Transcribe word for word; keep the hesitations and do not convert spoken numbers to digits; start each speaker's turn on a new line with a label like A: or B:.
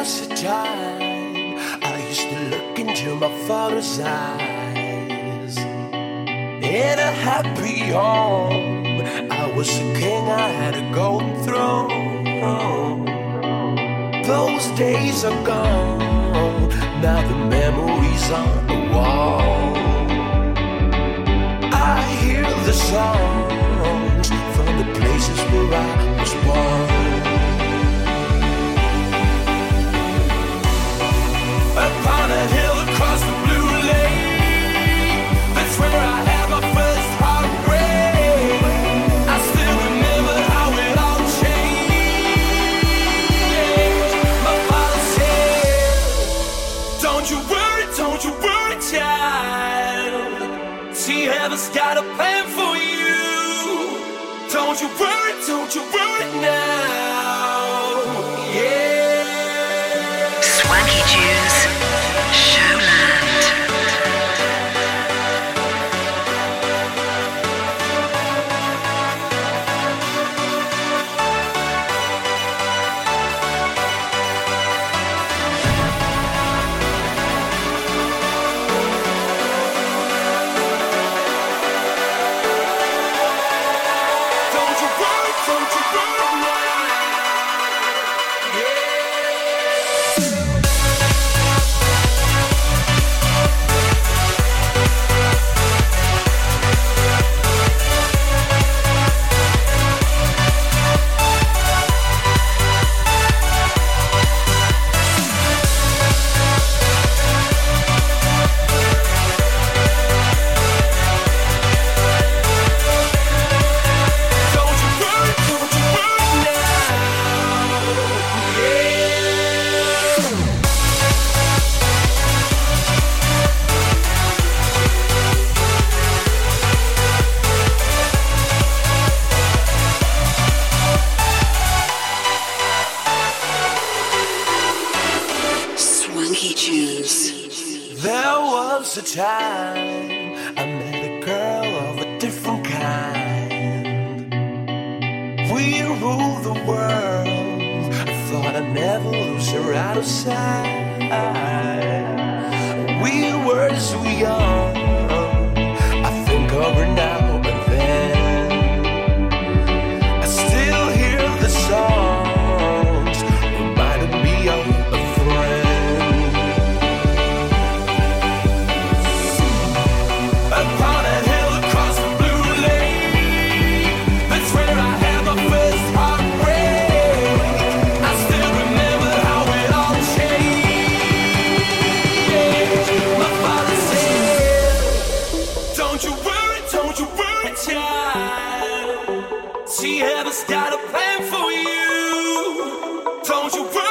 A: was a time I used to look into my father's eyes. In a happy home, I was a king, I had a golden throne. Those days are gone, now the memories on the wall. I hear the songs from the places where I was born. Upon a hill across the blue lake, that's where I had my first heartbreak. I still remember how it all changed. My father said, don't you worry, don't you worry, child. See, heaven's got a plan for you. Don't you worry, don't you worry now. Yeah.
B: Swanky Tunes, Showland.
A: Don't you worry, don't you worry now. Yeah. Don't you worry, don't you worry now. Yeah.
B: Swanky Tunes.
A: There was a time I met a girl of a different kind. We ruled the world. I thought I'd never lose her out of sight. We were so young. I think of her now and then. I still hear the songs reminding me of a friend. Upon a hill across the blue lake, that's where I had my first heartbreak. I still remember how it all changed. My father said, don't you worry, don't you worry, child. See, heaven's got a plan for you. Don't you worry.